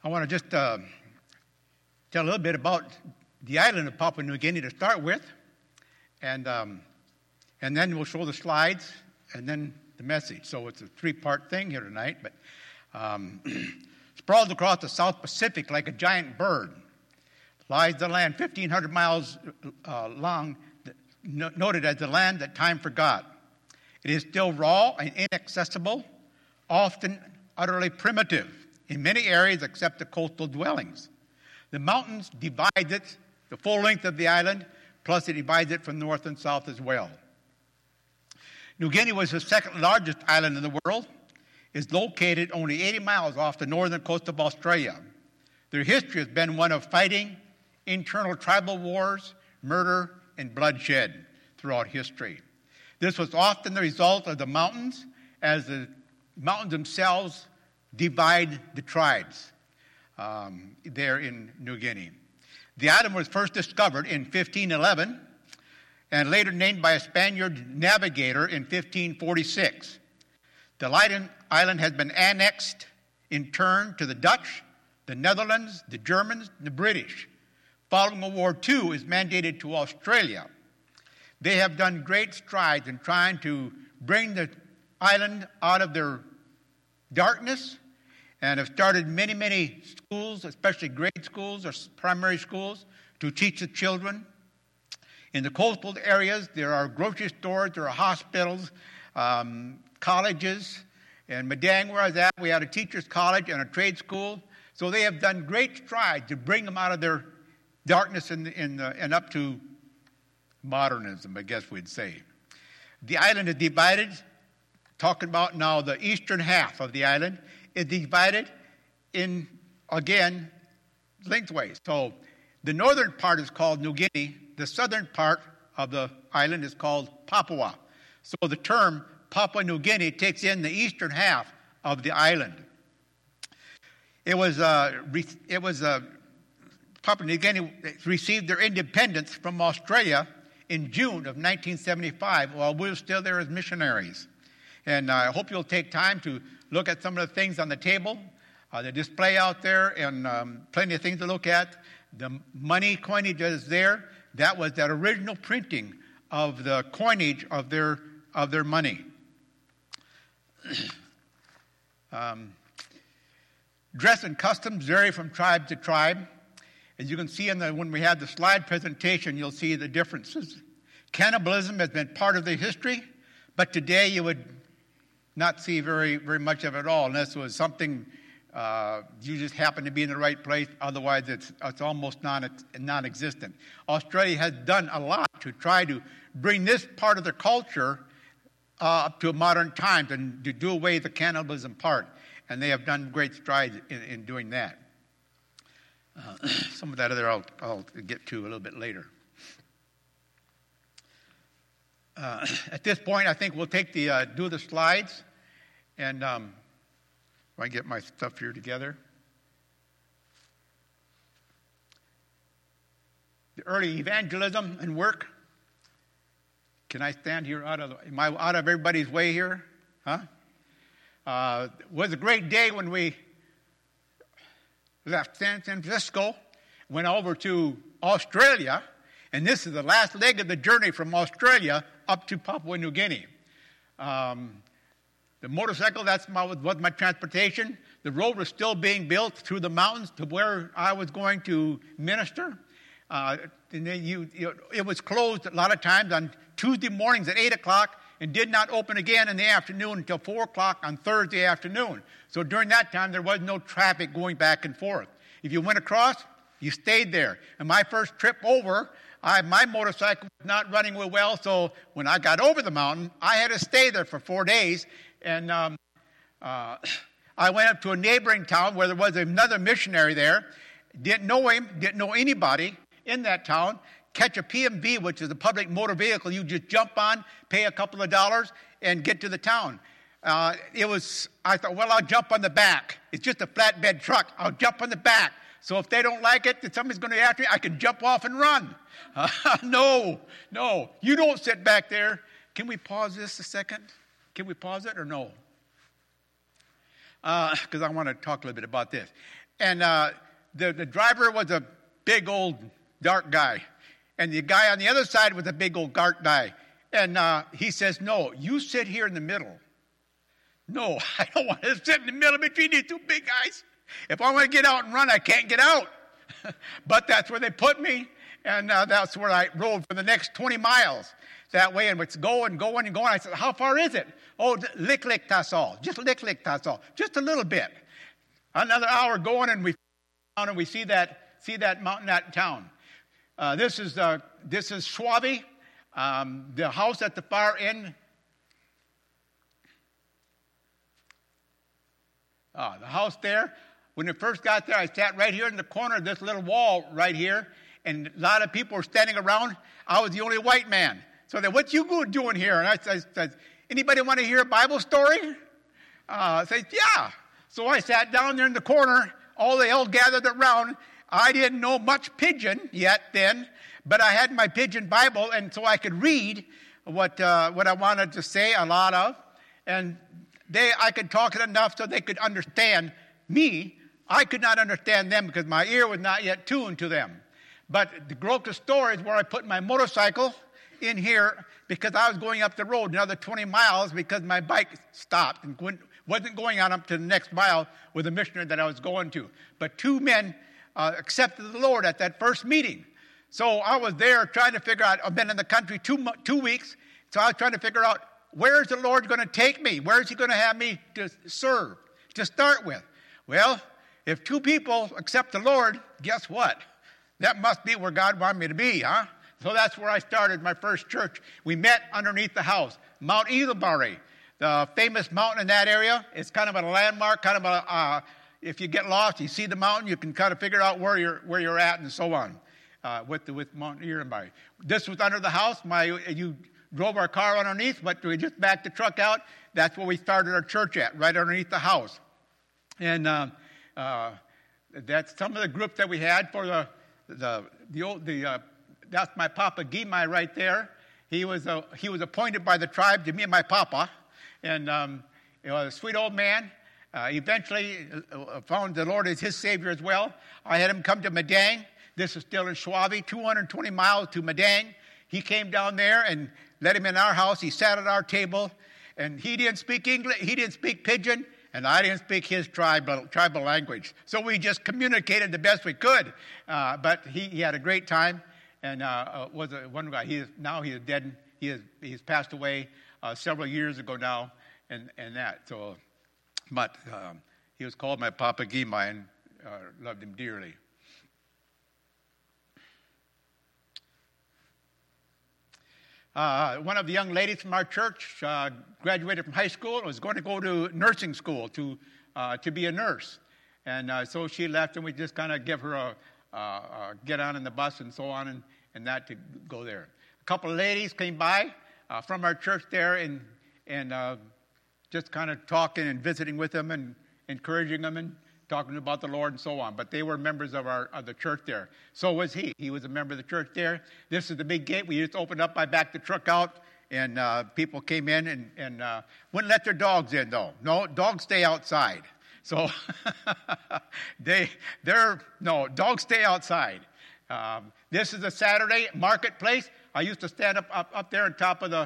I want to just tell a little bit about the island of Papua New Guinea to start with, and then we'll show the slides, and then the message. So it's a three-part thing here tonight, but sprawled across the South Pacific like a giant bird lies the land 1,500 miles long, noted as the land that time forgot. It is still raw and inaccessible, often utterly primitive in many areas except the coastal dwellings. The mountains divide it the full length of the island, plus it divides it from north and south as well. New Guinea was the second largest island in the world. It's located only 80 miles off the northern coast of Australia. Their history has been one of fighting, internal tribal wars, murder, and bloodshed throughout history. This was often the result of the mountains, as the mountains themselves divide the tribes there in New Guinea. The island was first discovered in 1511 and later named by a Spaniard navigator in 1546. The island has been annexed in turn to the Dutch, the Netherlands, the Germans, and the British. Following World War II is mandated to Australia. They have done great strides in trying to bring the island out of their darkness and have started many, many schools, especially grade schools or primary schools, to teach the children. In the coastal areas, there are grocery stores, there are hospitals, colleges. In Madang, where I was at, we had a teacher's college and a trade school. So they have done great strides to bring them out of their darkness and up to modernism, I guess we'd say. The island is divided, talking about now the eastern half of the island, is divided in, again, lengthways. So the northern part is called New Guinea. The southern part of the island is called Papua. So the term Papua New Guinea takes in the eastern half of the island. Papua New Guinea received their independence from Australia in June of 1975 while we were still there as missionaries. And I hope you'll take time to look at some of the things on the table, the display out there, and plenty of things to look at. The money coinage is there. That was that original printing of the coinage of their money. Dress and customs vary from tribe to tribe. As you can see when we had the slide presentation, you'll see the differences. Cannibalism has been part of the history, but today you would not see very, very much of it at all, unless it was something you just happen to be in the right place. Otherwise, it's almost non-existent. Australia has done a lot to try to bring this part of the culture up to modern times and to do away with the cannibalism part. And they have done great strides in doing that. Some of that other I'll get to a little bit later. At this point, I think we'll take do the slides, and if I get my stuff here together. The early evangelism and work. Can I stand here am I out of everybody's way here? Huh? It was a great day when we left San Francisco, went over to Australia, and this is the last leg of the journey from Australia up to Papua New Guinea. The motorcycle, was my transportation. The road was still being built through the mountains to where I was going to minister. And then it was closed a lot of times on Tuesday mornings at 8 o'clock and did not open again in the afternoon until 4 o'clock on Thursday afternoon. So during that time, there was no traffic going back and forth. If you went across, you stayed there. And my first trip over, my motorcycle was not running real well, so when I got over the mountain, I had to stay there for 4 days. And I went up to a neighboring town where there was another missionary there. Didn't know him, didn't know anybody in that town. Catch a PMV, which is a public motor vehicle. You just jump on, pay a couple of dollars, and get to the town. I thought, well, I'll jump on the back. It's just a flatbed truck. I'll jump on the back. So if they don't like it, that somebody's going to after me, I can jump off and run. No, you don't sit back there. Can we pause this a second? Can we pause it or no? Because I want to talk a little bit about this. And the driver was a big old dark guy. And the guy on the other side was a big old dark guy. And he says, no, you sit here in the middle. No, I don't want to sit in the middle between these two big guys. If I want to get out and run, I can't get out. But that's where they put me. And that's where I rode for the next 20 miles. That way, and it's going. I said, how far is it? Oh, lick, that's all. Just lick, that's all. Just a little bit. Another hour going, and we see that mountain, that town. This is Schwabe, the house at the far end. The house there. When we first got there, I sat right here in the corner of this little wall right here, and a lot of people were standing around. I was the only white man. So they, what you doing here? And I said, anybody want to hear a Bible story? I said, yeah. So I sat down there in the corner. They all gathered around. I didn't know much Pidgin yet then, but I had my Pidgin Bible, and so I could read what I wanted to say, a lot of. And I could talk it enough so they could understand me. I could not understand them because my ear was not yet tuned to them. But the Groka store is where I put my motorcycle in here because I was going up the road another 20 miles because my bike stopped and wasn't going on up to the next mile with the missionary that I was going to. But two men accepted the Lord at that first meeting. So I was there trying to figure out, I've been in the country 2 weeks, so I was trying to figure out, where is the Lord going to take me? Where is he going to have me to serve, to start with? Well, if two people accept the Lord, guess what? That must be where God wanted me to be, huh? So that's where I started my first church. We met underneath the house, Mount Ilabari, the famous mountain in that area. It's kind of a landmark, kind of if you get lost, you see the mountain, you can kind of figure out where you're at and so on with Mount Ilabari. This was under the house. You drove our car underneath, but we just backed the truck out. That's where we started our church at, right underneath the house. And that's some of the group that we had for that's my Papa Gimai right there. He was appointed by the tribe to me and my Papa, and he was a sweet old man. Eventually found the Lord as his Savior as well. I had him come to Madang. This is still in Schwabe, 220 miles to Madang. He came down there and let him in our house. He sat at our table, and he didn't speak English. He didn't speak Pidgin, and I didn't speak his tribal language. So we just communicated the best we could. But he had a great time, and was one guy. He is dead. He's passed away several years ago now, and that. So, but he was called my Papa Gimai, and loved him dearly. One of the young ladies from our church graduated from high school and was going to go to nursing school to be a nurse. And so she left, and we just kind of give her a get on in the bus and so on and that to go there. A couple of ladies came by from our church there and just kind of talking and visiting with them and encouraging them and talking about the Lord and so on. But they were members of the church there. So was he. He was a member of the church there. This is the big gate. We just opened up. I backed the truck out, and people came in and wouldn't let their dogs in, though. No, dogs stay outside. So dogs stay outside. This is a Saturday marketplace. I used to stand up there on top of the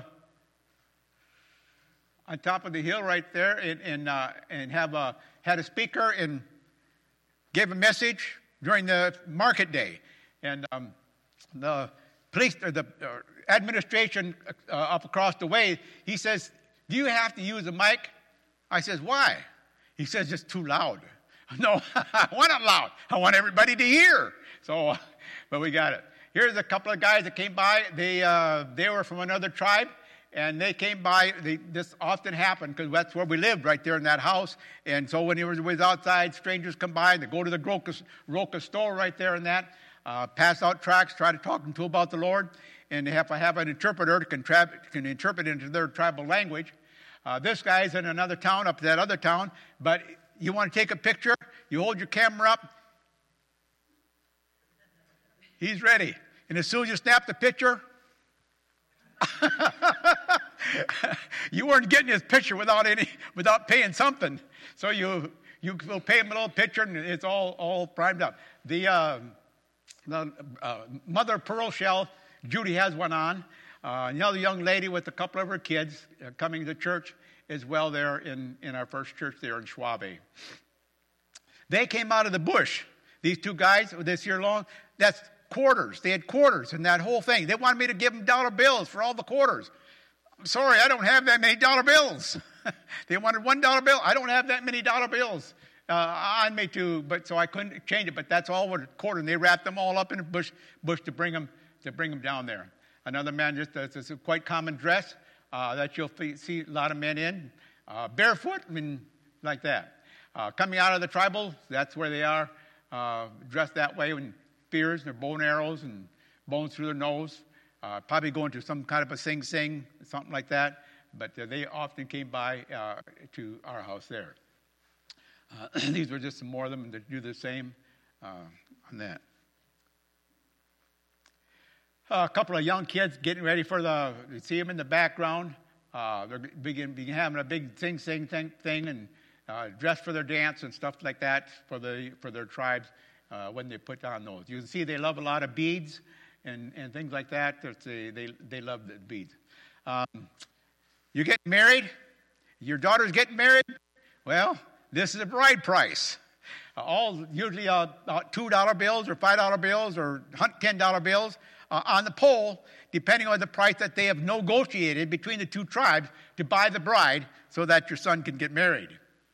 hill right there and had a speaker and gave a message during the market day. And the police or the administration up across the way, he says, "Do you have to use a mic?" I says, "Why?" He says, "It's too loud." No, I want it loud. I want everybody to hear. So, but we got it. Here's a couple of guys that came by. They were from another tribe. And they came by. This often happened because that's where we lived, right there in that house. And so when he was outside, strangers come by. They go to the Groka store right there and that, pass out tracts, try to talk to them about the Lord. And they have to have an interpreter that can interpret into their tribal language. This guy's in another town, up to that other town. But you want to take a picture, you hold your camera up. He's ready. And as soon as you snap the picture, you weren't getting his picture without paying something. So you will pay them a little picture, and it's all primed up. The mother of pearl shell, Judy has one on. Another young lady with a couple of her kids coming to church as well there in our first church there in Schwabe. They came out of the bush. These two guys this year long, that's quarters. They had quarters in that whole thing. They wanted me to give them dollar bills for all the quarters. I'm sorry, I don't have that many dollar bills. They wanted $1 bill. I don't have that many dollar bills on me so I couldn't change it. But that's all with a quarter. And they wrapped them all up in a bush to bring them down there. Another man it's a quite common dress that you'll see a lot of men in, barefoot, like that. Coming out of the tribal, that's where they are, dressed that way, with spears and their bow and arrows and bones through their nose. Probably going to some kind of a sing-sing, something like that. But they often came by to our house there. These were just some more of them that do the same on that. A couple of young kids getting ready you see them in the background. They're having a big sing-sing thing and dressed for their dance and stuff like that for their tribes when they put on those. You can see they love a lot of beads and things like that. They love the beads. You get married, your daughter's getting married, well, this is a bride price. Usually $2 bills or $5 bills or $10 bills on the pole, depending on the price that they have negotiated between the two tribes to buy the bride so that your son can get married.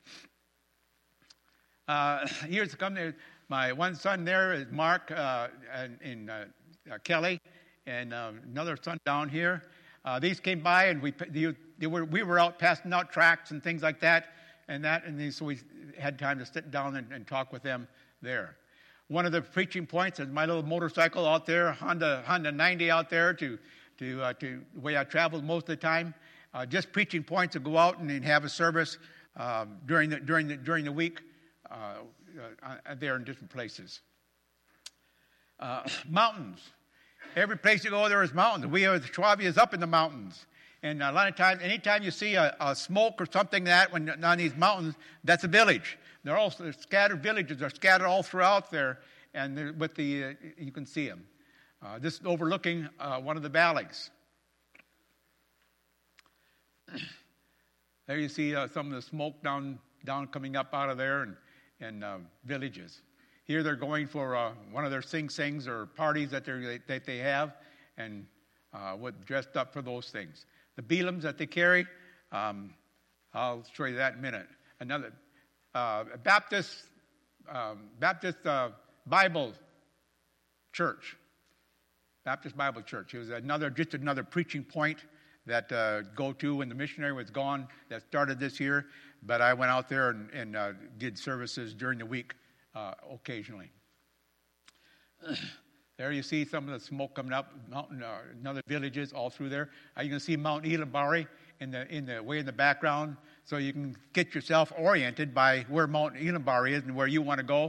Here's my one son there is Mark and Kelly, and another son down here. These came by, and we were out passing out tracts and things like that, so we had time to sit down and talk with them there. One of the preaching points is my little motorcycle out there, Honda 90 out there, to the way I traveled most of the time. Just preaching points to go out and have a service during the week there in different places. Mountains. Every place you go, there is mountains. Schwabe is up in the mountains. And a lot of times, anytime you see a smoke or something on these mountains, that's a village. They're all scattered villages. They're scattered all throughout there, and you can see them. This is overlooking one of the valleys. There you see some of the smoke down coming up out of there and villages. Here they're going for one of their sing-sings or parties that they have, and dressed up for those things. The beelams that they carry, I'll show you that in a minute. Another Baptist Bible Church. Baptist Bible Church. It was just another preaching point that go to when the missionary was gone. That started this year, but I went out there and did services during the week occasionally. There you see some of the smoke coming up, another villages all through there. You can see Mount Elimbari in the background, so you can get yourself oriented by where Mount Elimbari is and where you want to go.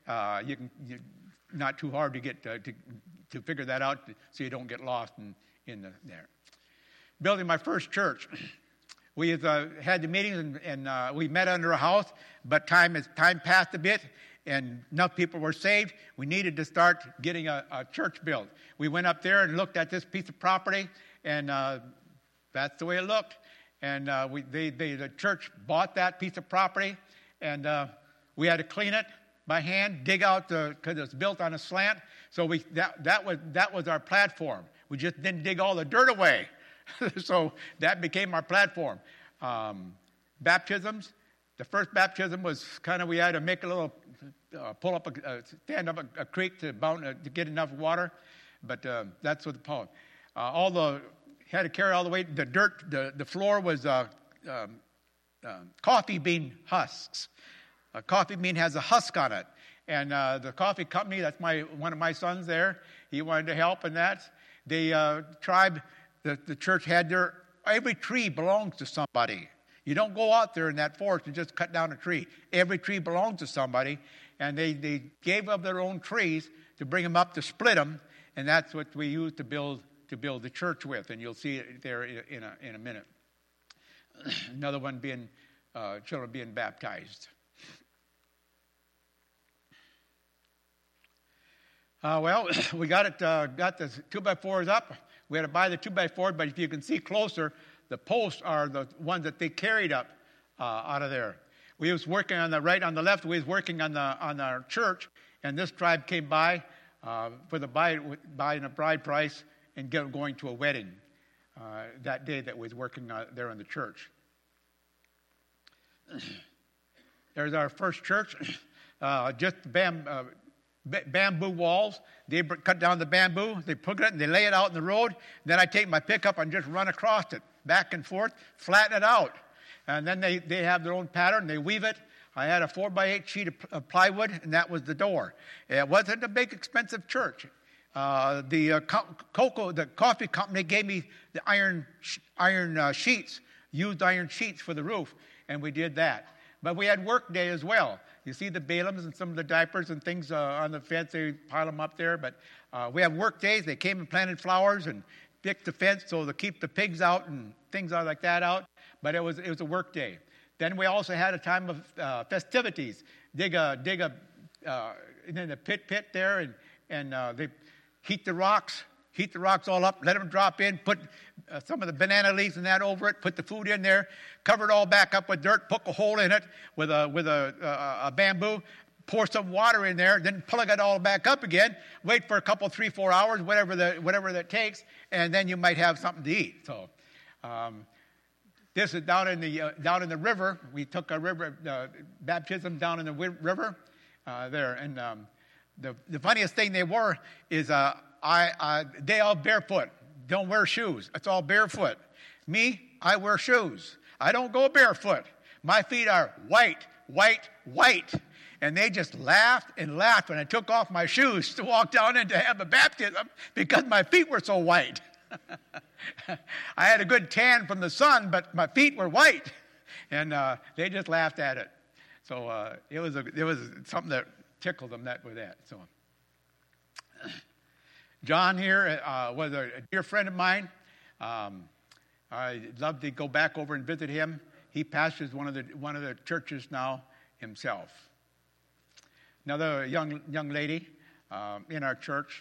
Not too hard to get to figure that out, so you don't get lost in there. Building my first church, we had the meetings and we met under a house, but time passed a bit. And enough people were saved, we needed to start getting a church built. We went up there and looked at this piece of property, and that's the way it looked. And the church bought that piece of property, and we had to clean it by hand, dig out because it's built on a slant. So that was our platform. We just didn't dig all the dirt away. So that became our platform. Baptisms. The first baptism was we had to make a little, stand up a creek to get enough water, but that's what the poem. Had to carry all the way. The dirt, the floor was coffee bean husks. A coffee bean has a husk on it, and the coffee company, that's one of my sons there. He wanted to help in that. The tribe, the church had every tree belongs to somebody. You don't go out there in that forest and just cut down a tree. Every tree belongs to somebody, and they gave up their own trees to bring them up to split them, and that's what we used to build the church with, and you'll see it there in a minute. Another one being children being baptized. Well, we got the 2x4s up. We had to buy the 2x4, but if you can see closer, the posts are the ones that they carried up out of there. We was working on the right, on the left. We was working on our church, and this tribe came by for the buying a bride price and going to a wedding that day that we was working there in the church. There's our first church, just bamboo walls. They cut down the bamboo, they put it, and they lay it out in the road. Then I take my pickup and just run across it, back and forth, flatten it out. And then they have their own pattern, they weave it. I had a 4x8 sheet of plywood, and that was the door. It wasn't a big, expensive church. The coffee company gave me the iron sheets, used iron sheets for the roof, and we did that. But we had work day as well. You see the Balaams and some of the diapers and things on the fence, they pile them up there. But we have work days. They came and planted flowers and picked the fence so to keep the pigs out and things like that out. But it was a work day. Then we also had a time of festivities. Dig a in the pit there, and they heat the rocks all up, let them drop in, put some of the banana leaves and that over it, put the food in there, cover it all back up with dirt, poke a hole in it with a bamboo, pour some water in there, then plug it all back up again, wait for a couple, 3-4 hours, whatever that takes, and then you might have something to eat. So this is down in the river. We took a river baptism down in the river there, and the funniest thing they were is they all barefoot, don't wear shoes. It's all barefoot. Me, I wear shoes. I don't go barefoot. My feet are white, white, white. And they just laughed and laughed when I took off my shoes to walk down in to have a baptism because my feet were so white. I had a good tan from the sun, but my feet were white. And they just laughed at it. So it was something that tickled them with that. So John here was a dear friend of mine. I'd love to go back over and visit him. He pastors one of the churches now himself. Another young lady in our church.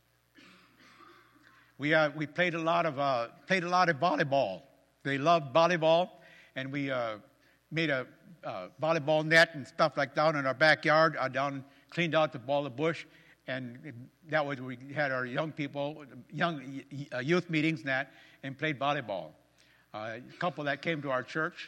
We played a lot of volleyball. They loved volleyball, and we made a volleyball net and stuff like down in our backyard. Cleaned out the bush, and that was we had our young youth meetings and played volleyball. A couple that came to our church.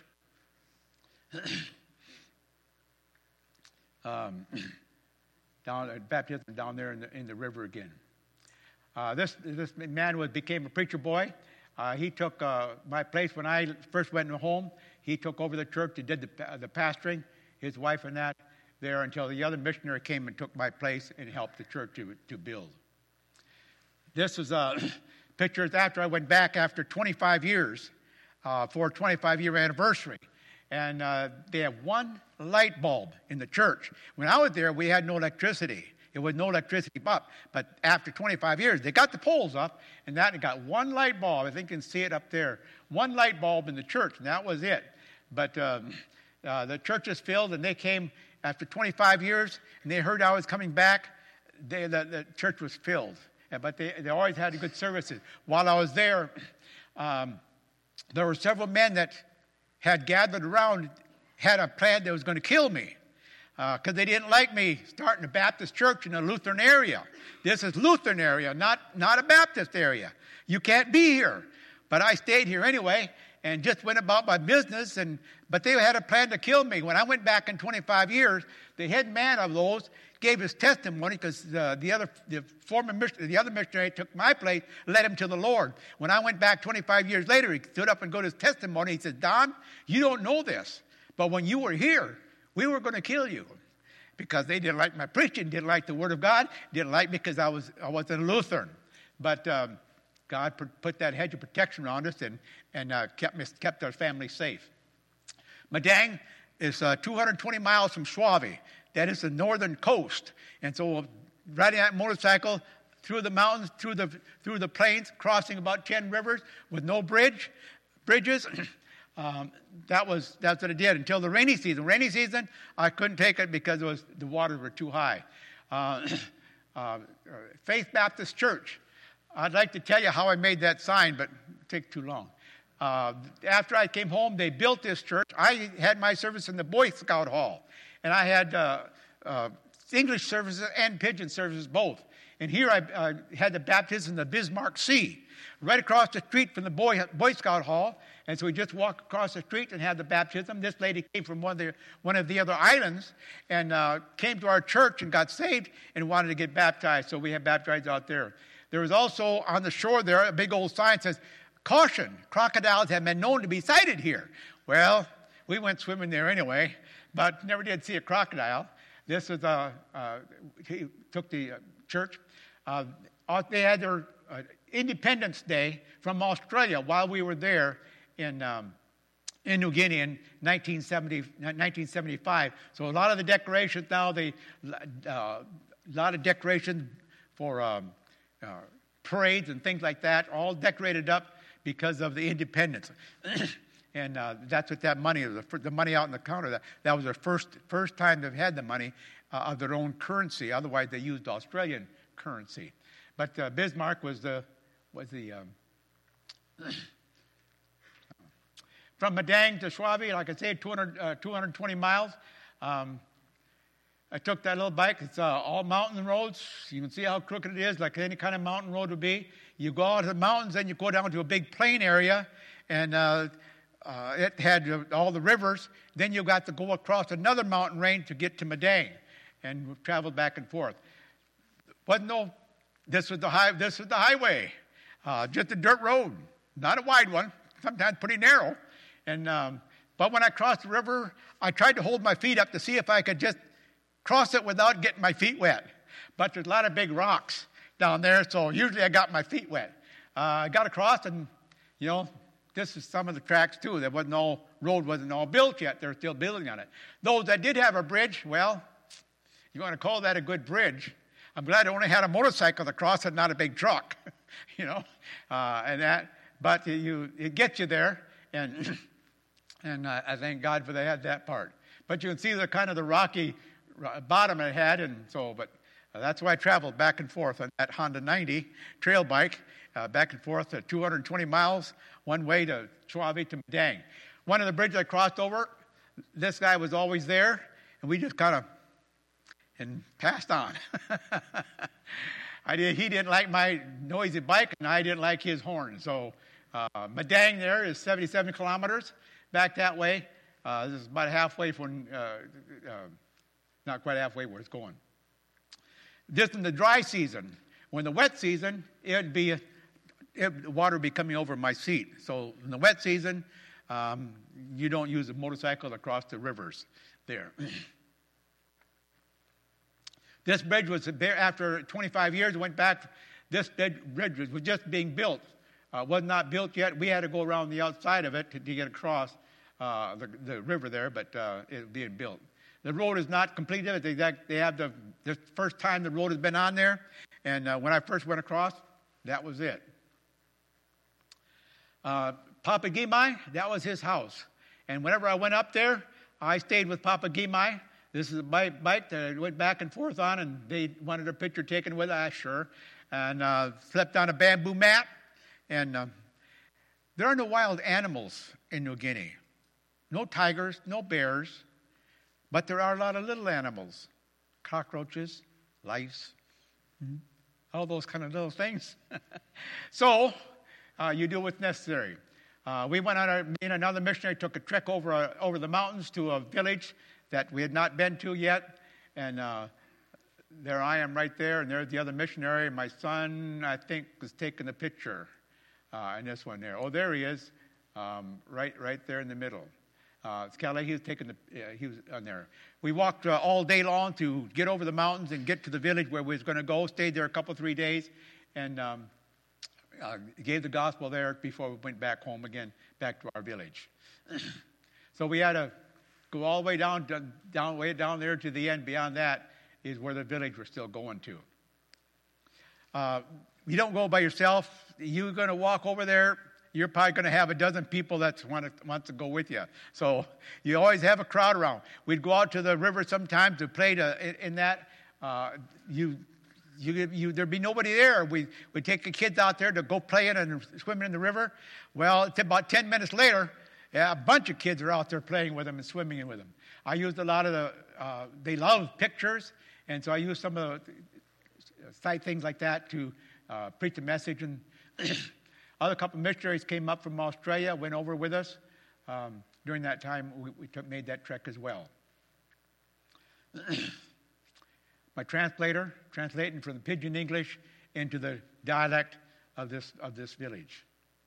Baptism down there in the river again. This man became a preacher boy. He took my place when I first went home. He took over the church. He did the pastoring, his wife and that there, until the other missionary came and took my place and helped the church to build. This was pictures after I went back after 25 years for a 25-year anniversary. And they have one light bulb in the church. When I was there, we had no electricity. There was no electricity up. But after 25 years, they got the poles up, and that got one light bulb. I think you can see it up there. One light bulb in the church, and that was it. But the church is filled, and they came after 25 years, and they heard I was coming back. The church was filled. But they always had good services. While I was there, there were several men that had gathered around, had a plan that was going to kill me because they didn't like me starting a Baptist church in a Lutheran area. This is Lutheran area, not a Baptist area. You can't be here. But I stayed here anyway and just went about my business. But they had a plan to kill me. When I went back in 25 years, the head man of those gave his testimony because the other missionary took my place, led him to the Lord. When I went back 25 years later, he stood up and gave his testimony. He said, "Don, you don't know this, but when you were here, we were going to kill you because they didn't like my preaching, didn't like the Word of God, didn't like me because I wasn't a Lutheran." But God put that hedge of protection around us and kept our family safe. Madang is 220 miles from Schwabe. That is the northern coast. And so riding that motorcycle through the mountains, through the plains, crossing about 10 rivers with no bridges, that's what I did until the rainy season. Rainy season, I couldn't take it because the waters were too high. Faith Baptist Church. I'd like to tell you how I made that sign, but it takes too long. After I came home, they built this church. I had my service in the Boy Scout Hall, and I had English services and Pidgin services both. And here I had the baptism in the Bismarck Sea, right across the street from the Boy Scout Hall. And so we just walked across the street and had the baptism. This lady came from one of the other islands and came to our church and got saved and wanted to get baptized. So we had baptized out there. There was also on the shore there a big old sign that says, "Caution, crocodiles have been known to be sighted here." Well, we went swimming there anyway, but never did see a crocodile. This was he took the church. They had their Independence Day from Australia while we were there in New Guinea in 1975. So a lot of the decorations now, a lot of decorations for parades and things like that, all decorated up because of the independence. And that's what that money is. The money out on the counter, that was their first time they've had the money of their own currency. Otherwise, they used Australian currency. But Bismarck was the from Madang to Schwabe, like I said, 220 miles. I took that little bike. It's all mountain roads. You can see how crooked it is, like any kind of mountain road would be. You go out to the mountains, then you go down to a big plain area, and it had all the rivers. Then you got to go across another mountain range to get to Madang, and we traveled back and forth. This was the highway, just a dirt road, not a wide one. Sometimes pretty narrow. And but when I crossed the river, I tried to hold my feet up to see if I could just cross it without getting my feet wet. But there's a lot of big rocks down there, so usually I got my feet wet. I got across, and this is some of the tracks too. Road wasn't all built yet. They're still building on it. Those that did have a bridge, well, you want to call that a good bridge. I'm glad I only had a motorcycle to cross and not a big truck, and that. But it gets you there, and I thank God for they had that part. But you can see the kind of the rocky bottom it had, and so. But that's why I traveled back and forth on that Honda 90 trail bike, back and forth 220 miles one way to Schwabe to Madang. One of the bridges I crossed over, this guy was always there, and we just kind of and passed on. He didn't like my noisy bike, and I didn't like his horn. So Madang there is 77 kilometers back that way. This is about halfway from, not quite halfway where it's going. This in the dry season. When the wet season, the water would be coming over my seat. So in the wet season, you don't use a motorcycle to cross the rivers there. This bridge was there after 25 years. It went back. This bridge was just being built. Was not built yet. We had to go around the outside of it to get across the river there, but it was being built. The road is not completed. They have the first time the road has been on there, and when I first went across, that was it. Papa Gimai, that was his house, and whenever I went up there, I stayed with Papa Gimai. This is a bike that I went back and forth on, and they wanted a picture taken with us, sure, and slept on a bamboo mat. And there are no wild animals in New Guinea. No tigers, no bears, but there are a lot of little animals. Cockroaches, lice, all those kind of little things. So you do what's necessary. We went on, me and another missionary took a trek over the mountains to a village that we had not been to yet, and there I am right there, and there's the other missionary. My son, I think, was taking the picture in this one there. Oh, there he is, right there in the middle. Kelly, he was on there. We walked all day long to get over the mountains and get to the village where we was going to go. Stayed there 3 days, and gave the gospel there before we went back home again, back to our village. So we had to go all the way down there to the end. Beyond that is where the village we're still going to. You don't go by yourself. You're going to walk over there. You're probably going to have a dozen people that want to go with you. So you always have a crowd around. We'd go out to the river sometimes to play in that. You There'd be nobody there. We'd take the kids out there to go playing and swimming in the river. Well, it's about 10 minutes later, a bunch of kids are out there playing with them and swimming with them. I used a lot of they love pictures, and so I used some of the site things like that to preach a message. And other couple of missionaries came up from Australia, went over with us. During that time, we made that trek as well. My translator, translating from the Pidgin English into the dialect of this village.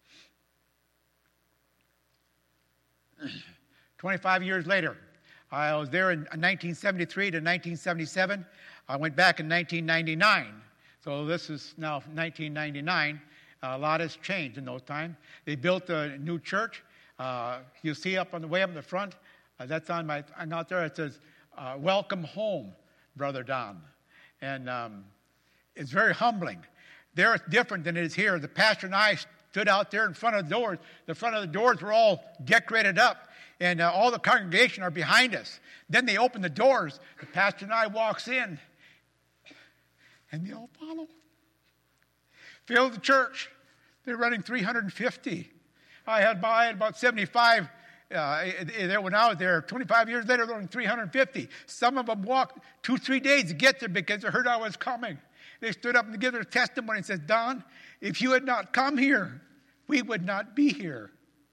25 years later, I was there in 1973 to 1977. I went back in 1999. So this is now 1999. A lot has changed in those times. They built a new church. You see up on the way up in the front, that's on out there. It says, "Welcome home, Brother Don." And it's very humbling. There it's different than it is here. The pastor and I stood out there in front of the doors. The front of the doors were all decorated up, and all the congregation are behind us. Then they open the doors. The pastor and I walks in, and they all follow. Fill the church. They're running 350. I had about 75 there when I was there. 25 years later, they're running 350. Some of them walked 2-3 days to get there because they heard I was coming. They stood up and gave their testimony and said, "Don, if you had not come here, we would not be here."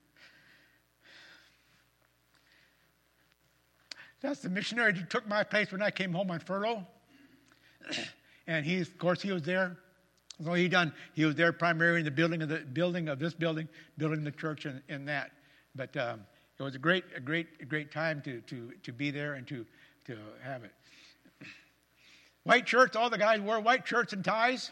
That's the missionary that took my place when I came home on furlough. And he was there. So he was there primarily in the building of this building, building the church and that. But it was a great time to be there and to have it. White shirts, all the guys wore white shirts and ties.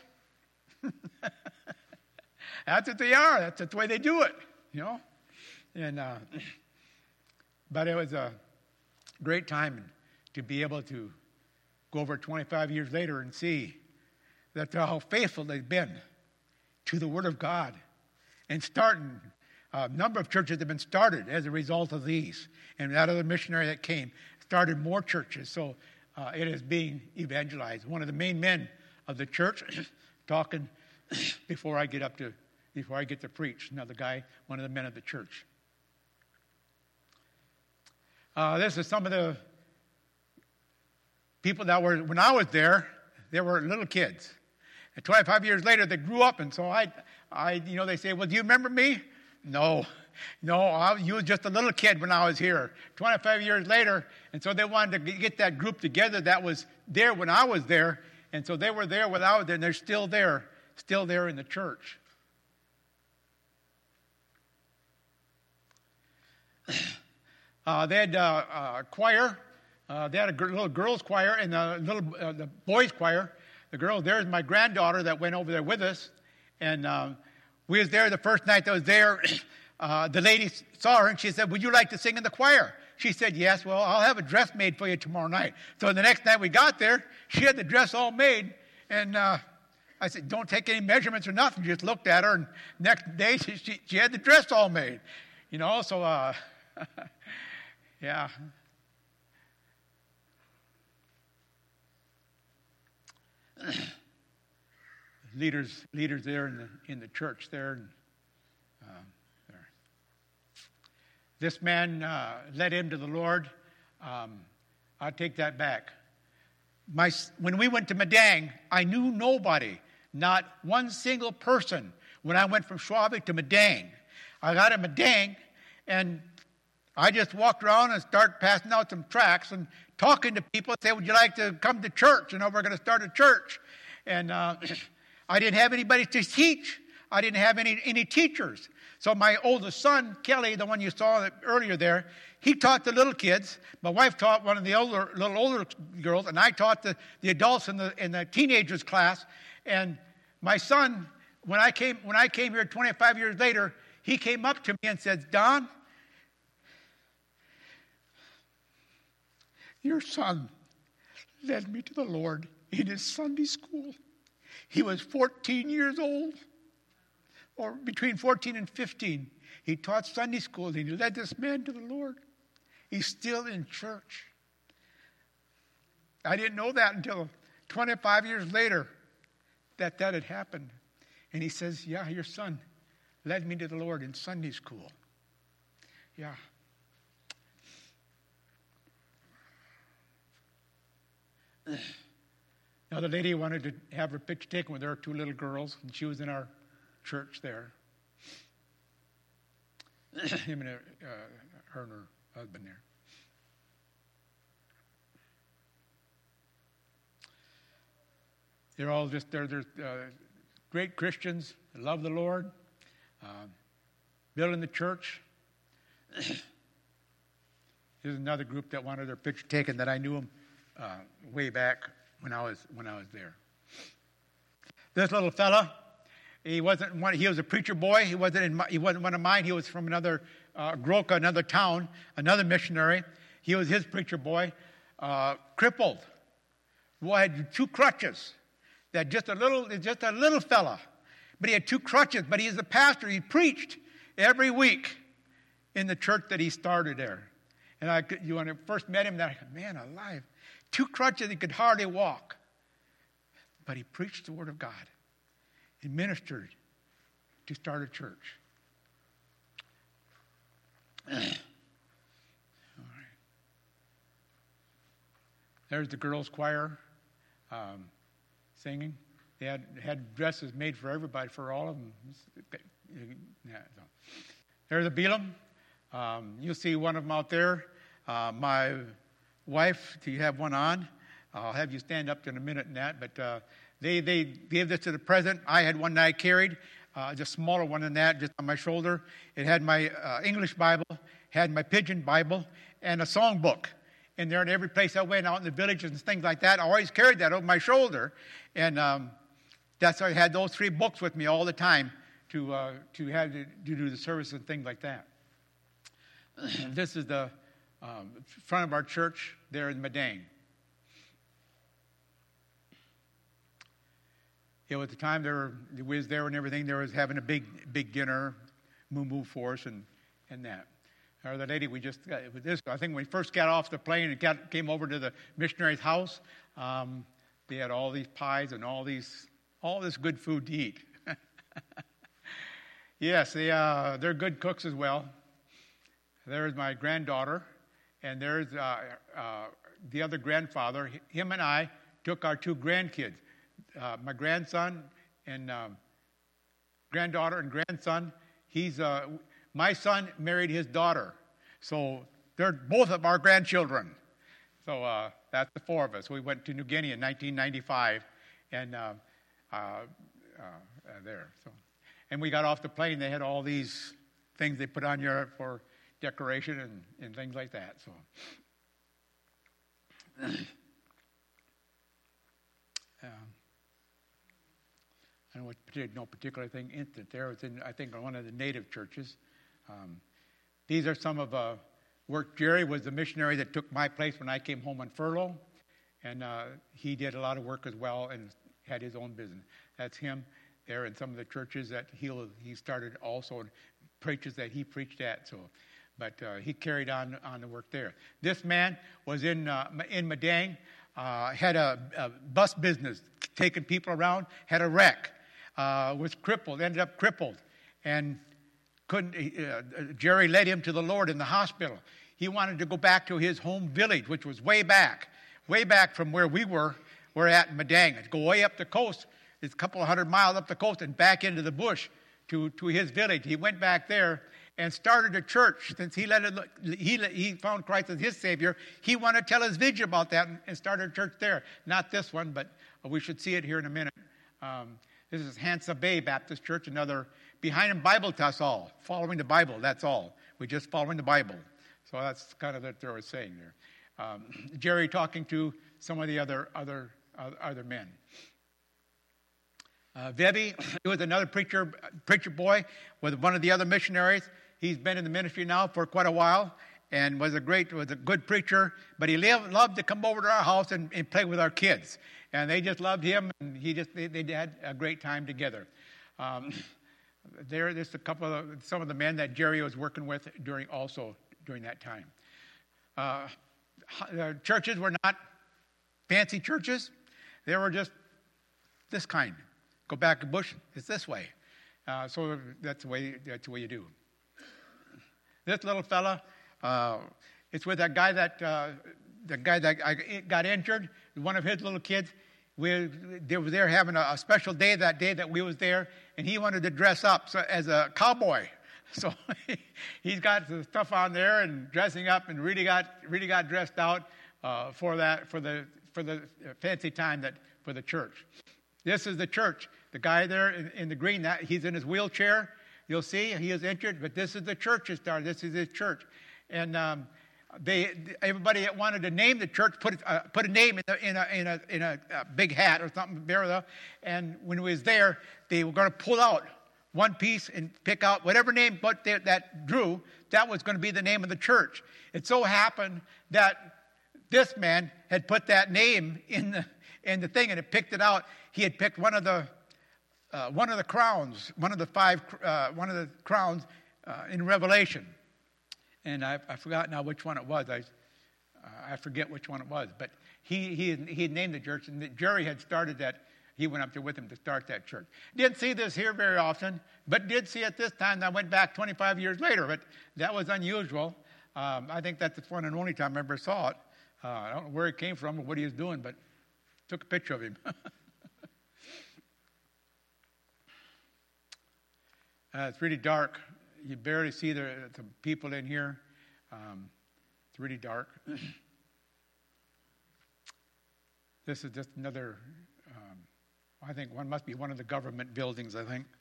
That's what they are. That's the way they do it, And but it was a great time to be able to go over 25 years later and see that how faithful they've been to the Word of God. And starting, a number of churches have been started as a result of these. And that other missionary that came started more churches. So it is being evangelized. One of the main men of the church talking before I get to preach. Another guy, one of the men of the church. This is some of the people that were, when I was there, they were little kids. And 25 years later, they grew up, and so they say, "Well, do you remember me?" No, you was just a little kid when I was here. 25 years later, and so they wanted to get that group together that was there when I was there, and so they were there when I was there, and they're still there in the church. They had a choir. They had a little girls' choir and the boys' choir. The girl, there's my granddaughter that went over there with us. And we was there the first night that was there. The lady saw her and she said, "Would you like to sing in the choir?" She said, "Yes." "Well, I'll have a dress made for you tomorrow night." So the next night we got there, she had the dress all made. And I said, "Don't take any measurements or nothing." Just looked at her, and next day she had the dress all made. So yeah. Leaders there in the church there. There. This man led him to the Lord. I take that back. When we went to Madang, I knew nobody, not one single person. When I went from Schwabing to Madang, I got to Madang, and I just walked around and started passing out some tracts and talking to people and say, "Would you like to come to church? We're going to start a church." And I didn't have anybody to teach. I didn't have any teachers. So my oldest son, Kelly, the one you saw earlier there, he taught the little kids. My wife taught one of the little older girls, and I taught the adults in the teenagers class. And my son, when I came here 25 years later, he came up to me and said, "Don, your son led me to the Lord in his Sunday school." He was 14 years old, or between 14 and 15. He taught Sunday school, and he led this man to the Lord. He's still in church. I didn't know that until 25 years later. that had happened. And he says, yeah, your son led me to the Lord in Sunday school. Yeah. Now, the lady wanted to have her picture taken with her 2 little girls, and she was in our church there. Him and her and her husband there. They're all just, they're great Christians, love the Lord, building the church. There's another group that wanted their picture taken that I knew them way back when I was there. This little fella, he was a preacher boy. He wasn't one of mine. He was from another Groka, another town, another missionary. He was his preacher boy, crippled. Boy had 2 crutches. That just a little fella, but he had 2 crutches. But he is a pastor. He preached every week in the church that he started there. And when I first met him, I thought, man alive, 2 crutches, he could hardly walk. But he preached the Word of God. He ministered to start a church. All right. There's the girls' choir singing. They had dresses made for everybody, for all of them. Yeah, so. There's the Balaam. You'll see one of them out there. My wife, do you have one on? I'll have you stand up in a minute in that. But they gave this to the president. I had one that I carried, just smaller one than that, just on my shoulder. It had my English Bible, had my Pidgin Bible, and a songbook. And there in every place I went, out in the villages and things like that, I always carried that over my shoulder. And that's why I had those 3 books with me all the time to do the service and things like that. This is the front of our church there in Madang. At the time we was there and everything, there was having a big dinner, moo for us and that. Or the lady we just got with this, I think when we first got off the plane and came over to the missionary's house, they had all these pies and all this good food to eat. Yes, they're good cooks as well. There's my granddaughter, and there's the other grandfather. Him and I took our 2 grandkids, my grandson and granddaughter and grandson. My son married his daughter, so they're both of our grandchildren. So that's the 4 of us. We went to New Guinea in 1995, and there. So, and we got off the plane. They had all these things they put on you for decoration and things like that. So, I don't know no particular thing instant there. It's in, I think, one of the native churches. These are some of work. Jerry was the missionary that took my place when I came home on furlough, and he did a lot of work as well and had his own business. That's him there in some of the churches that he started also, and preachers that he preached at. So, but he carried on the work there. This man was in Madang, had a bus business, taking people around, had a wreck, was crippled, ended up crippled, and couldn't. Jerry led him to the Lord in the hospital. He wanted to go back to his home village, which was way back from where we're at in Madang. It's go way up the coast. It's a couple of 100 miles up the coast and back into the bush to his village. He went back there and started a church. Since he found Christ as his Savior, he wanted to tell his vision about that and started a church there. Not this one, but we should see it here in a minute. This is Hansa Bay Baptist Church, another behind in Bible to us all, following the Bible. That's all. We're just following the Bible. So that's kind of what they were saying there. Jerry talking to some of the other men. Vevi, he was another preacher boy with one of the other missionaries. He's been in the ministry now for quite a while and was a good preacher. But he loved to come over to our house and play with our kids. And they just loved him, and they had a great time together. There's some of the men that Jerry was working with during that time. Churches were not fancy churches. They were just this kind. Go back a bush, it's this way. So that's the way you do. This little fella, it's with that guy that got injured, one of his little kids. They were there having a special day that day that we was there, and he wanted to dress up as a cowboy. So he's got the stuff on there and dressing up, and really got dressed out for the fancy time for the church. This is the church. The guy there in the green, he's in his wheelchair. You'll see he is injured, but this is the church's start. This is his church, and everybody that wanted to name the church put a name in a big hat or something. And when we was there, they were going to pull out one piece and pick out whatever name that drew. That was going to be the name of the church. It so happened that this man had put that name in the thing, and it picked it out. He had picked one of the crowns, one of the crowns in Revelation, and I forgot now which one it was. I forget which one it was, but he had named the church, and Jerry had started that. He went up there with him to start that church. Didn't see this here very often, but did see it this time. I went back 25 years later, but that was unusual. I think that's the one and only time I ever saw it. I don't know where it came from or what he was doing, but took a picture of him. It's really dark. You barely see the people in here. It's really dark. This is just another, I think one must be one of the government buildings, I think.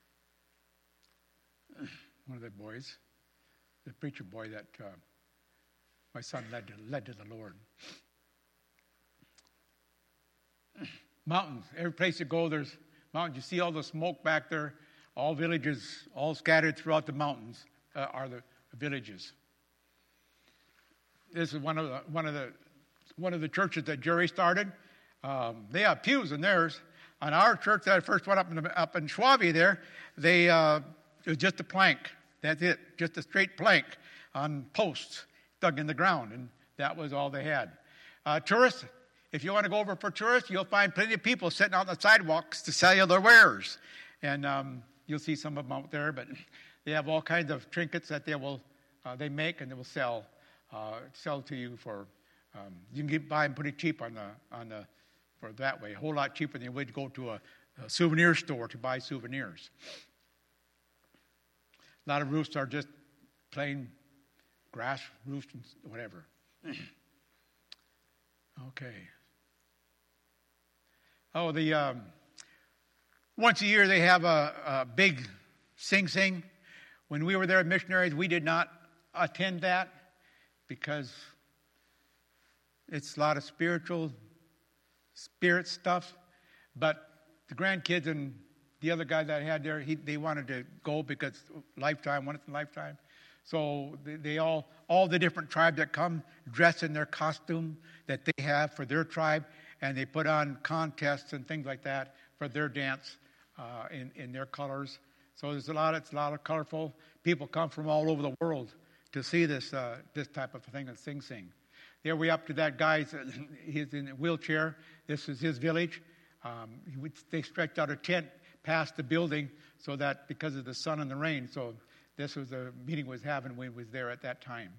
One of the boys, the preacher boy that my son led to the Lord. Mountains. Every place you go, there's mountains. You see all the smoke back there. All villages, all scattered throughout the mountains, are the villages. This is one of the churches that Jerry started. They have pews in theirs. On our church that I first went up in Schwabe there, it was just a plank. That's it, just a straight plank on posts dug in the ground, and that was all they had. Tourists, if you want to go over for tourists, you'll find plenty of people sitting on the sidewalks to sell you their wares, and you'll see some of them out there. But they have all kinds of trinkets that they make and they will sell to you for. You can buy them pretty cheap for that way, a whole lot cheaper than you would go to a souvenir store to buy souvenirs. A lot of roofs are just plain grass roofs and whatever. Okay. Oh, once a year they have a big sing-sing. When we were there as missionaries, we did not attend that because it's a lot of spirit stuff. But the grandkids and the other guy that I had there, they wanted to go because once in a lifetime. So they all the different tribes that come dress in their costume that they have for their tribe, and they put on contests and things like that for their dance in their colors. So it's a lot of colorful. People come from all over the world to see this type of thing, a sing-sing. There we up to that guy. He's in a wheelchair. This is his village. They stretched out a tent past the building so that because of the sun and the rain. So this was the meeting was having when we was there at that time.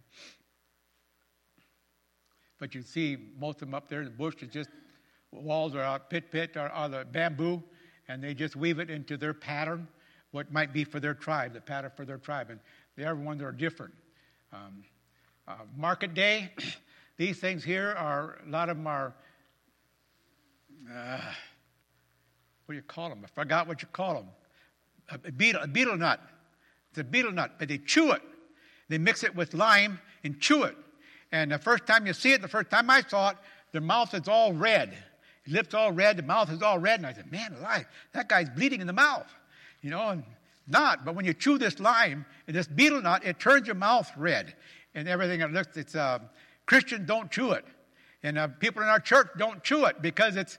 But you see most of them up there in the bush is just walls are out, pit are the bamboo, and they just weave it into their pattern, what might be for their tribe, the pattern for their tribe. And everyone's are different. Market day, these things here a lot of them are, what do you call them? I forgot what you call them. A beetle nut. It's a beetle nut, but they chew it. They mix it with lime and chew it. And the first time you see it, the first time I saw it, their mouth is all red. The lips all red, the mouth is all red. And I said, man alive, that guy's bleeding in the mouth. And not. But when you chew this lime and this beetle nut, it turns your mouth red. And everything it looks, Christians don't chew it. And people in our church don't chew it because it's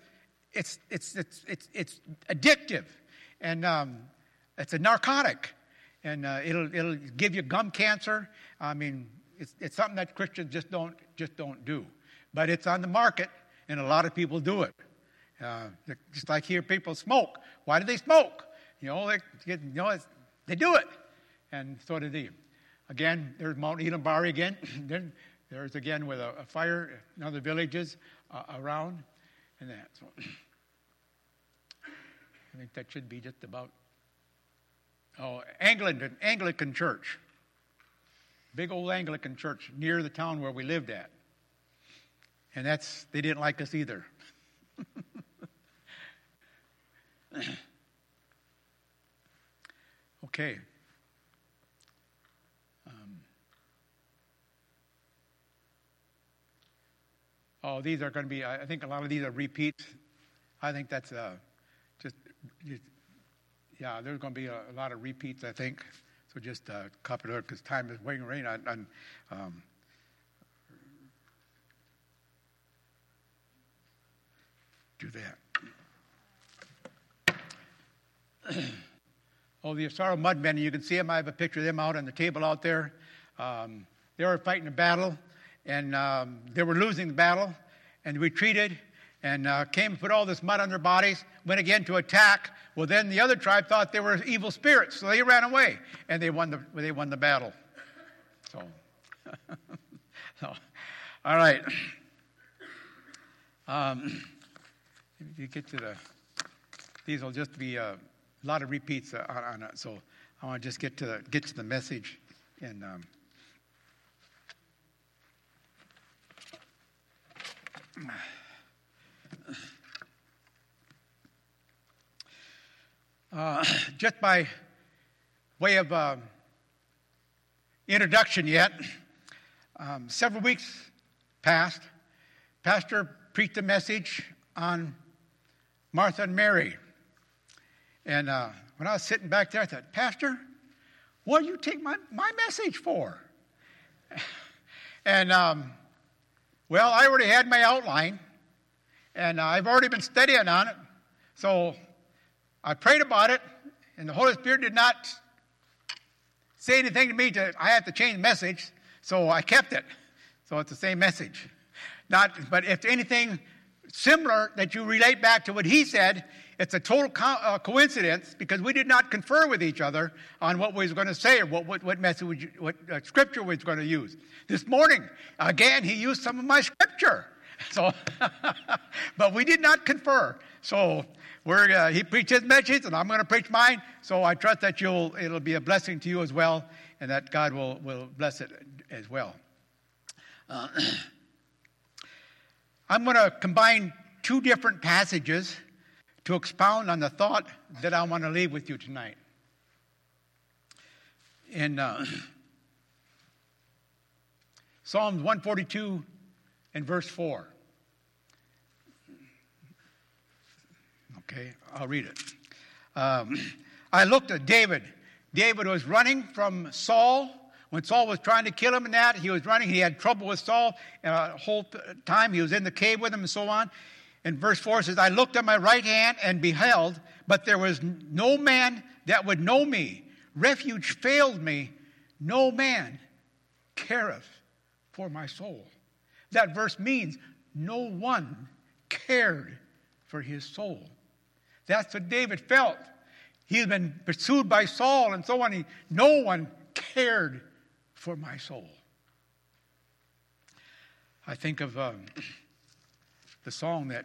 addictive. And it's a narcotic. And it'll give you gum cancer. I mean, it's something that Christians just don't do. But it's on the market, and a lot of people do it. Just like here, people smoke. Why do they smoke? They do it. And so did he. Again, there's Mount Elambari again. Then there's again with a fire in other villages around and that. So I think that should be just about. Oh, Anglican church. Big old Anglican church near the town where we lived at. And they didn't like us either. Okay. These are going to be, I think a lot of these are repeats. I think that's there's going to be a lot of repeats, I think. So just copy it because time is waiting rain on do that. The Asaro Mudmen, you can see them. I have a picture of them out on the table out there. They were fighting a battle, and they were losing the battle, and retreated, and came and put all this mud on their bodies, went again to attack. Well, then the other tribe thought they were evil spirits, so they ran away, and they won the battle. So, all right. If you get to these will just be a lot of repeats on it. So I want to just get to the message and. Just by way of introduction yet, several weeks passed. Pastor preached a message on Martha and Mary. And when I was sitting back there, I thought, Pastor, what do you take my message for? And, well, I already had my outline, and I've already been studying on it. So I prayed about it, and the Holy Spirit did not say anything to me I had to change the message, so I kept it. So it's the same message. But if anything similar that you relate back to what he said, it's a total coincidence because we did not confer with each other on what we was going to say or what message, what scripture we was going to use. This morning, again, he used some of my scripture. So, but we did not confer. So he preached his message, and I'm going to preach mine. So I trust that it'll be a blessing to you as well, and that God will bless it as well. I'm going to combine two different passages to expound on the thought that I want to leave with you tonight. In Psalms 142 and verse 4. Okay, I'll read it. I looked at David. David was running from Saul. When Saul was trying to kill him and that, he was running. He had trouble with Saul the whole time. He was in the cave with him and so on. And verse 4 says, I looked at my right hand and beheld, but there was no man that would know me. Refuge failed me. No man careth for my soul. That verse means no one cared for his soul. That's what David felt. He had been pursued by Saul and so on. No one cared for my soul. I think of the song that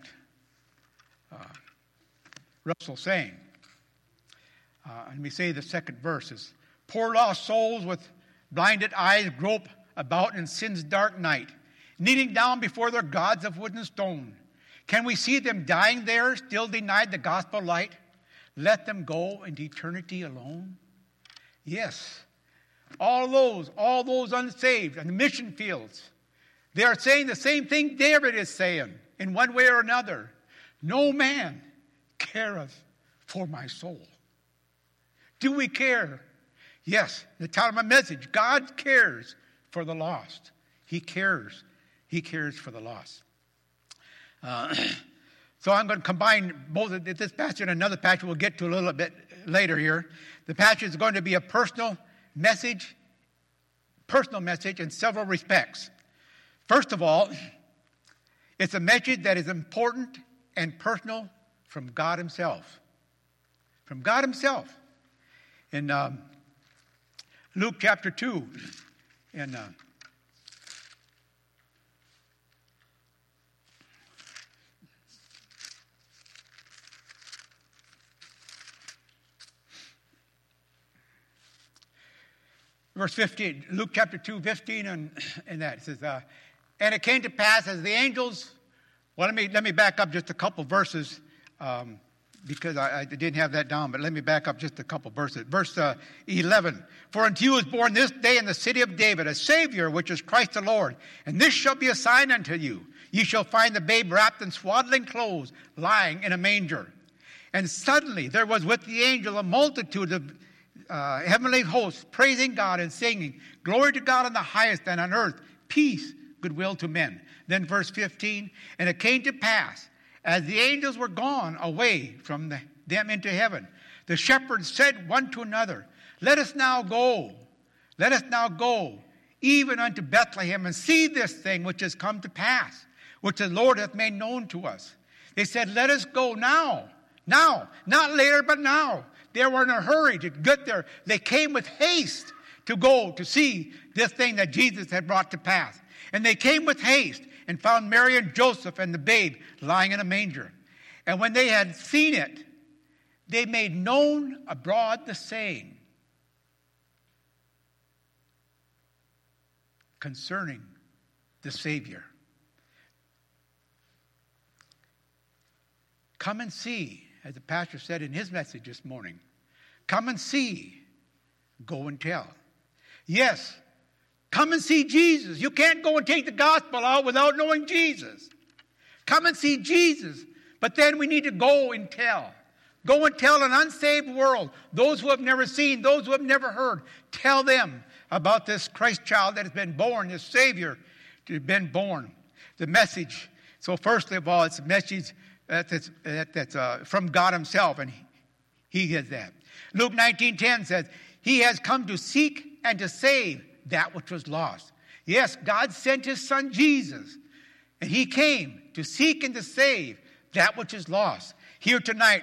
Russell sang. Let me say the second verse is, poor lost souls with blinded eyes grope about in sin's dark night, kneeling down before their gods of wood and stone. Can we see them dying there, still denied the gospel light? Let them go into eternity alone? Yes. All those unsaved on the mission fields, they are saying the same thing David is saying in one way or another. No man careth for my soul. Do we care? Yes. The title of my message, God cares for the lost. He cares. He cares for the lost. So I'm going to combine both of this passage and another passage we'll get to a little bit later here. The passage is going to be a personal message in several respects. First of all, it's a message that is important and personal from God himself. From God himself. In Luke chapter 2, in verse 15, Luke chapter 2, 15, and that. It says, and it came to pass as the angels, well, let me back up just a couple verses, because I didn't have that down, but let me back up just a couple verses. Verse 11, for unto you is born this day in the city of David a Savior, which is Christ the Lord. And this shall be a sign unto you. Ye shall find the babe wrapped in swaddling clothes, lying in a manger. And suddenly there was with the angel a multitude of heavenly hosts, praising God and singing, glory to God in the highest, and on earth peace, goodwill to men. Then verse 15, and it came to pass, as the angels were gone away from them into heaven, the shepherds said one to another, let us now go, even unto Bethlehem, and see this thing which has come to pass, which the Lord hath made known to us. They said, let us go now, not later, but now. They were in a hurry to get there. They came with haste to go to see this thing that Jesus had brought to pass. And they came with haste and found Mary and Joseph and the babe lying in a manger. And when they had seen it, they made known abroad the saying concerning the Savior. Come and see, as the pastor said in his message this morning. Come and see, go and tell. Yes, come and see Jesus. You can't go and take the gospel out without knowing Jesus. Come and see Jesus. But then we need to go and tell. Go and tell an unsaved world, those who have never seen, those who have never heard. Tell them about this Christ child that has been born, this Savior that has been born. The message. So firstly of all, it's a message that's from God himself, and he has that. Luke 19:10 says, he has come to seek and to save that which was lost. Yes, God sent his son Jesus, and he came to seek and to save that which is lost. Here tonight,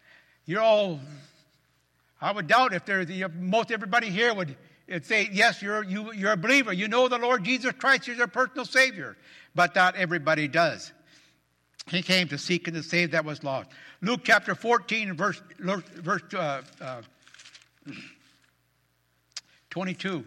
I would doubt if most everybody here would say, yes, you're a believer. You know the Lord Jesus Christ is your personal Savior. But not everybody does. He came to seek and to save that was lost. Luke chapter 14, verse 22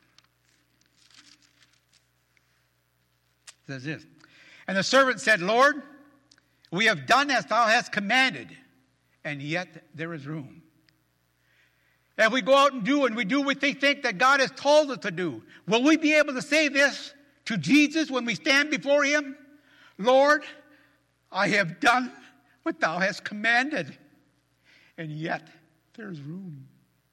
says this. And the servant said, Lord, we have done as thou hast commanded, and yet there is room. And we go out and we do what they think that God has told us to do. Will we be able to say this to Jesus when we stand before him? Lord, I have done what thou hast commanded, and yet there's room.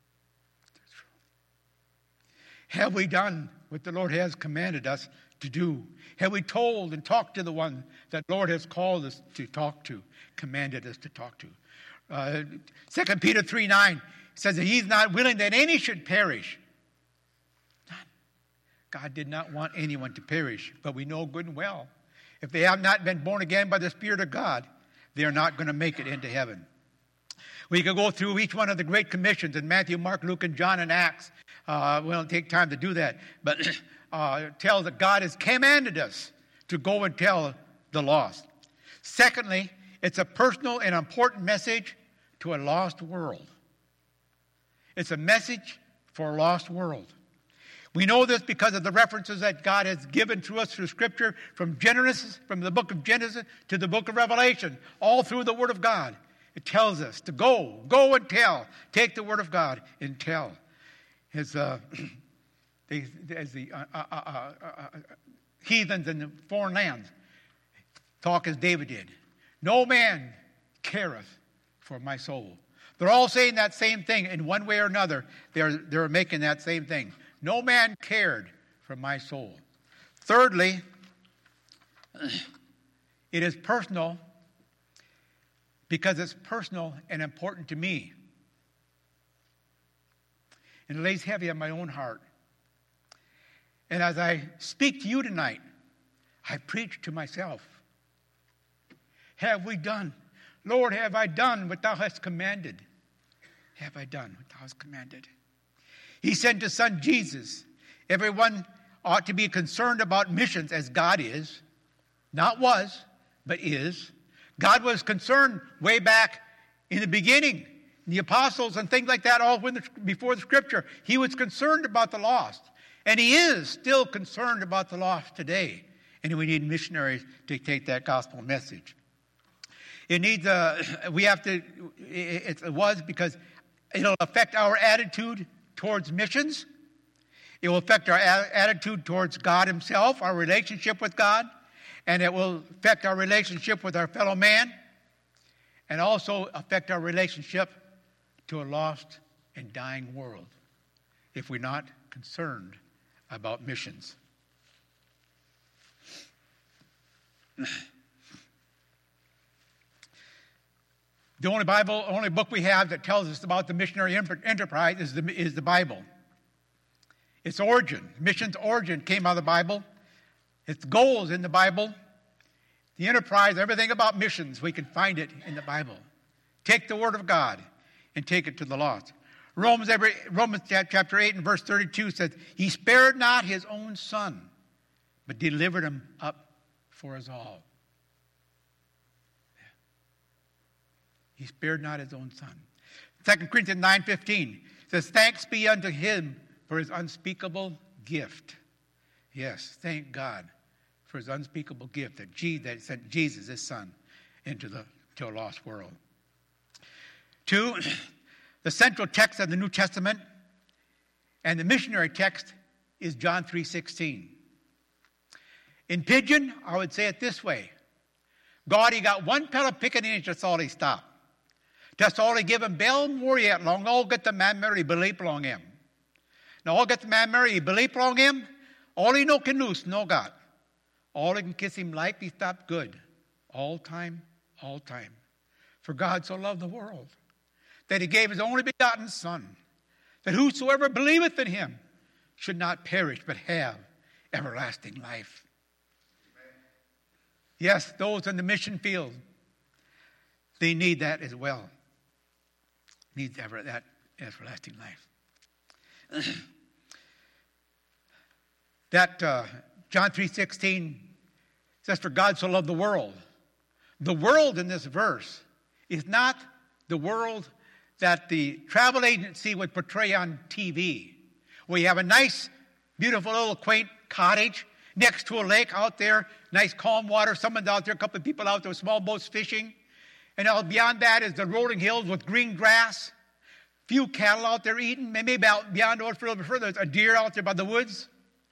Have we done what the Lord has commanded us to do? Have we told and talked to the one that the Lord has called us to talk to, commanded us to talk to? 2 Peter 3:9 says that he's not willing that any should perish. None. God did not want anyone to perish, but we know good and well, if they have not been born again by the Spirit of God, they are not going to make it into heaven. We could go through each one of the great commissions in Matthew, Mark, Luke, and John, and Acts. We don't take time to do that. But tell that God has commanded us to go and tell the lost. Secondly, it's a personal and important message to a lost world. It's a message for a lost world. We know this because of the references that God has given to us through Scripture, from the book of Genesis to the book of Revelation, all through the Word of God. It tells us to go and tell. Take the Word of God and tell. As the heathens in the foreign lands talk as David did. No man careth for my soul. They're all saying that same thing in one way or another. They're making that same thing. No man cared for my soul. Thirdly, it is personal because it's personal and important to me. And it lays heavy on my own heart. And as I speak to you tonight, I preach to myself. have we done? Lord, have I done what thou hast commanded? Have I done what thou hast commanded? He sent his son Jesus. Everyone ought to be concerned about missions as God is. Not was, but is. God was concerned way back in the beginning. The apostles and things like that, all before the scripture. He was concerned about the lost. And he is still concerned about the lost today. And we need missionaries to take that gospel message. It needs, it was because it'll affect our attitude towards missions. It will affect our attitude towards God himself, our relationship with God. And it will affect our relationship with our fellow man. And also affect our relationship to a lost and dying world if we're not concerned about missions. The only book we have that tells us about the missionary enterprise is the Bible. Its origin, mission's origin came out of the Bible. Its goals in the Bible. The enterprise, everything about missions, we can find it in the Bible. Take the Word of God and take it to the lost. Romans chapter 8 and verse 32 says, He spared not his own son, but delivered him up for us all. He spared not his own son. 2 Corinthians 9:15 says, Thanks be unto him for his unspeakable gift. Yes, thank God for his unspeakable gift that sent Jesus, his son, into a lost world. 2, the central text of the New Testament and the missionary text is John 3:16. In Pidgin, I would say it this way. God, he got one pellet of pickaninny, that's all he stopped. That's all he give him. Bell more yet long. All get the man Mary believe long him. Now all get the man Mary, he believe long him. All he no can lose, no God. All he can kiss him like, he stopped good. All time, all time. For God so loved the world, that he gave his only begotten Son, that whosoever believeth in him should not perish, but have everlasting life. Amen. Yes, those in the mission field, they need that as well. Need that everlasting life. That John 3:16 says, For God so loved the world. The world in this verse is not the world that the travel agency would portray on TV. We have a nice, beautiful little quaint cottage next to a lake out there, nice calm water, someone's out there, a couple of people out there with small boats fishing. And out beyond that is the rolling hills with green grass, few cattle out there eating, maybe about beyond those further, there's a deer out there by the woods.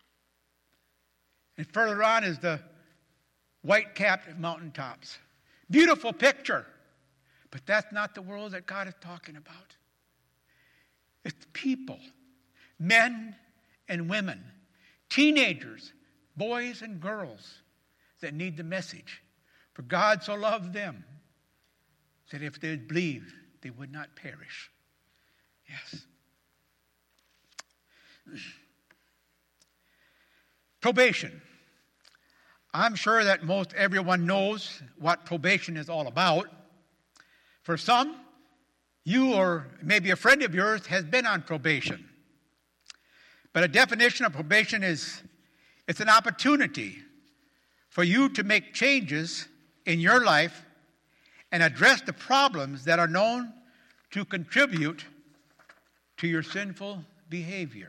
And further on is the white-capped mountaintops. Beautiful picture. But that's not the world that God is talking about. It's people, men and women, teenagers, boys and girls that need the message. For God so loved them that if they would believe, they would not perish. Yes. Probation. I'm sure that most everyone knows what probation is all about. For some, you or maybe a friend of yours has been on probation. But a definition of probation is it's an opportunity for you to make changes in your life and address the problems that are known to contribute to your sinful behavior.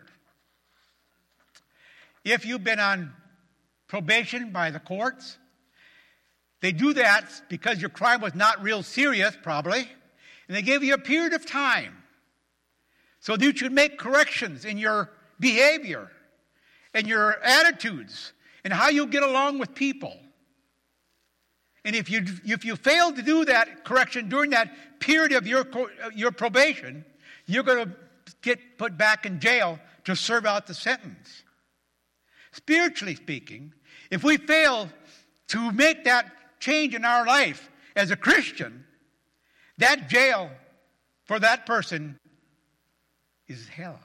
If you've been on probation by the courts, they do that because your crime was not real serious, probably, and they give you a period of time so that you should make corrections in your behavior and your attitudes and how you get along with people. And if you fail to do that correction during that period of your probation, you're going to get put back in jail to serve out the sentence. Spiritually speaking, if we fail to make that change in our life as a Christian, that jail for that person is hell.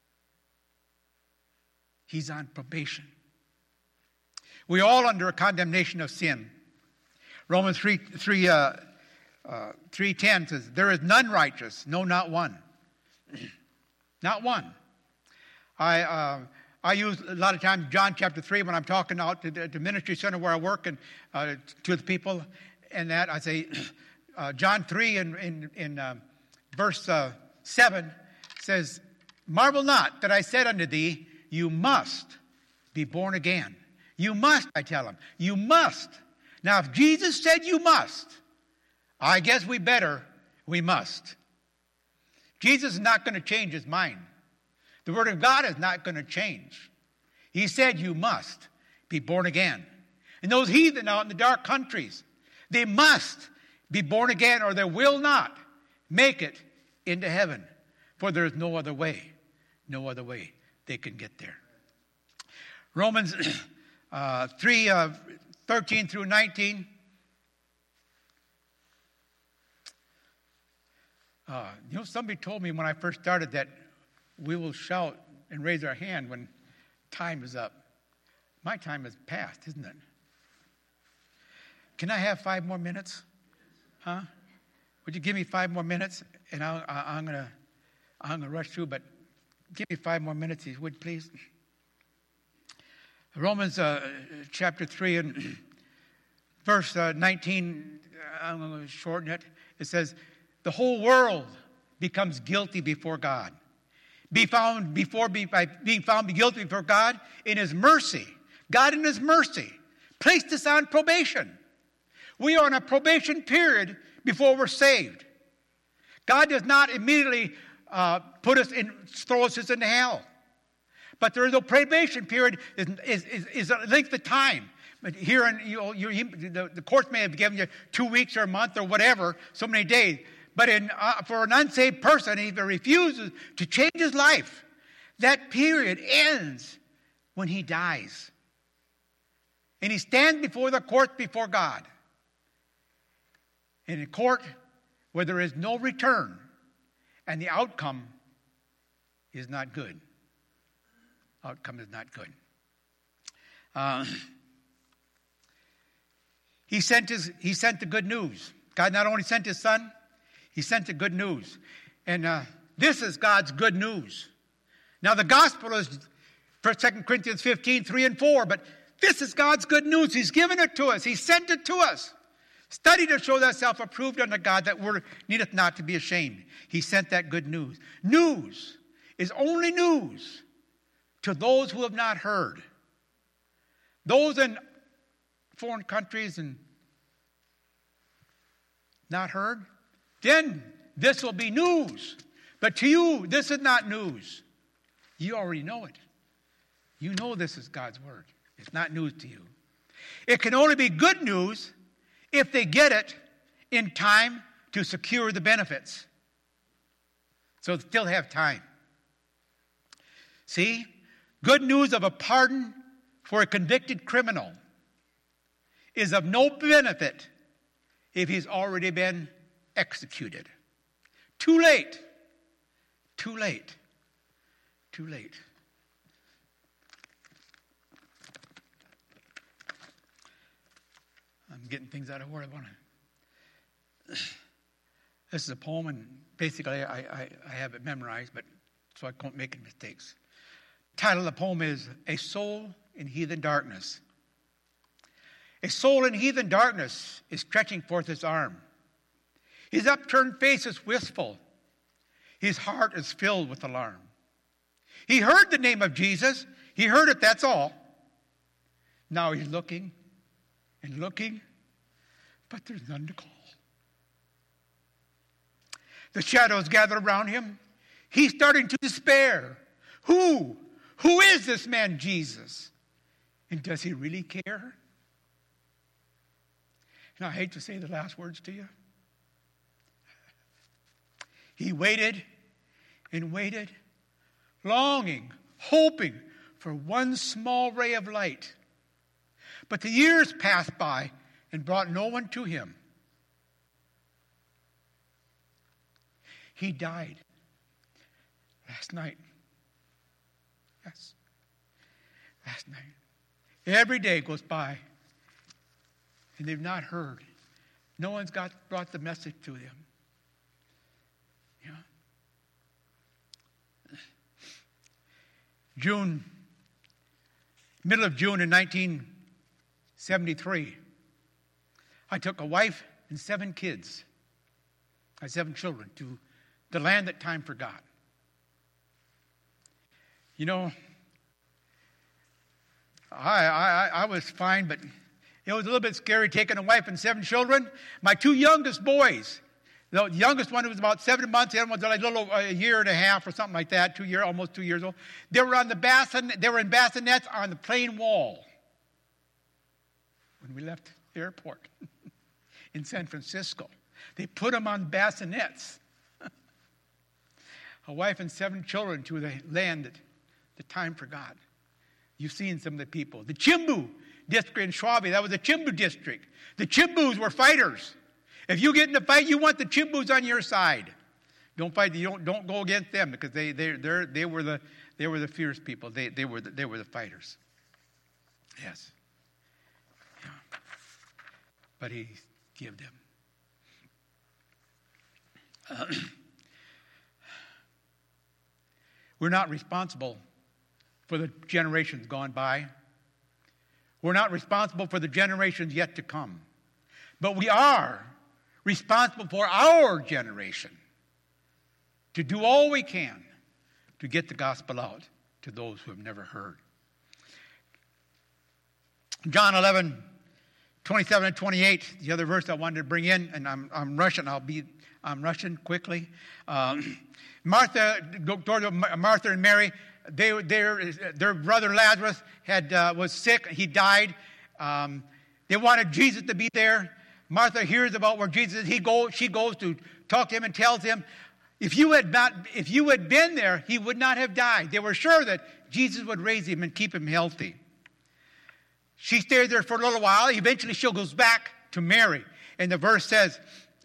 He's on probation. We're all under a condemnation of sin. Romans 3:10 says, there is none righteous, no, not one. Not one. I use a lot of times John chapter 3 when I'm talking out to the ministry center where I work and to the people and that. I say, John 3 in verse 7 says, marvel not that I said unto thee, you must be born again. You must, I tell him. You must. Now, if Jesus said you must, I guess we must. Jesus is not going to change his mind. The Word of God is not going to change. He said you must be born again. And those heathen out in the dark countries, they must be born again or they will not make it into heaven. For there is no other way they can get there. Romans 3:13 through 19. Somebody told me when I first started that we will shout and raise our hand when time is up. My time is past, isn't it? Can I have 5 more minutes? Huh? Would you give me 5 more minutes? And I'm gonna rush through, but give me 5 more minutes, if you would, please. Romans chapter 3 and verse 19, I'm going to shorten it. It says, the whole world becomes guilty before God. Being found guilty before God in his mercy. God in his mercy placed us on probation. We are on a probation period before we're saved. God does not immediately throw us into hell. But there is a probation period is a length of time. But here, the courts may have given you 2 weeks or a month or whatever, so many days. But for an unsaved person, if he refuses to change his life, that period ends when he dies. And he stands before the court before God. In a court where there is no return, and the outcome is not good. Outcome is not good. He sent the good news. God not only sent his son, he sent the good news. And this is God's good news. Now the gospel is 2 Corinthians 15, 3 and 4, but this is God's good news. He's given it to us. He sent it to us. Study to show thyself approved unto God, that word needeth not to be ashamed. He sent that good news. News is only news to those who have not heard. Those in foreign countries and not heard, then this will be news. But to you, this is not news. You already know it. You know this is God's word. It's not news to you. It can only be good news if they get it in time to secure the benefits. So they still have time. See? Good news of a pardon for a convicted criminal is of no benefit if he's already been executed. Too late. Too late. Too late. I'm getting things out of where I want to. This is a poem, and basically I have it memorized, but so I don't make any mistakes. The title of the poem is A Soul in Heathen Darkness. A soul in heathen darkness is stretching forth his arm. His upturned face is wistful. His heart is filled with alarm. He heard the name of Jesus. He heard it, that's all. Now he's looking and looking, but there's none to call. The shadows gather around him. He's starting to despair. Who is this man Jesus? And does he really care? And I hate to say the last words to you. He waited and waited, longing, hoping for one small ray of light. But the years passed by and brought no one to him. He died last night. Yes, last night. Every day goes by, and they've not heard No one's brought the message to them. Middle of June in 1973, I took a wife and 7 kids, 7 children, to the land that time forgot. I was fine, but it was a little bit scary taking a wife and 7 children. My 2 youngest boys, the youngest one was about 7 months, the other one was like a year and a half or something like that, almost 2 years old. They were in bassinets on the plane wall when we left the airport in San Francisco. They put them on bassinets. A wife and 7 children to the land that the time forgot. You've seen some of the people. The Chimbu district in Schwabe, that was the Chimbu district. The Chimbus were fighters. If you get in a fight, you want the Chimbus on your side. Don't fight. Don't go against them because they were the fierce people. They were the fighters. Yes. Yeah. But he gave them. We're not responsible for the generations gone by. We're not responsible for the generations yet to come. But we are responsible for our generation to do all we can to get the gospel out to those who have never heard. John 11, 27 and 28, the other verse I wanted to bring in, and I'm rushing. I'm rushing quickly. Martha and Mary, their brother Lazarus was sick. He died. They wanted Jesus to be there. Martha hears about where Jesus is. She goes to talk to him and tells him, if you had been there, he would not have died. They were sure that Jesus would raise him and keep him healthy. She stayed there for a little while. Eventually, she goes back to Mary. And the verse says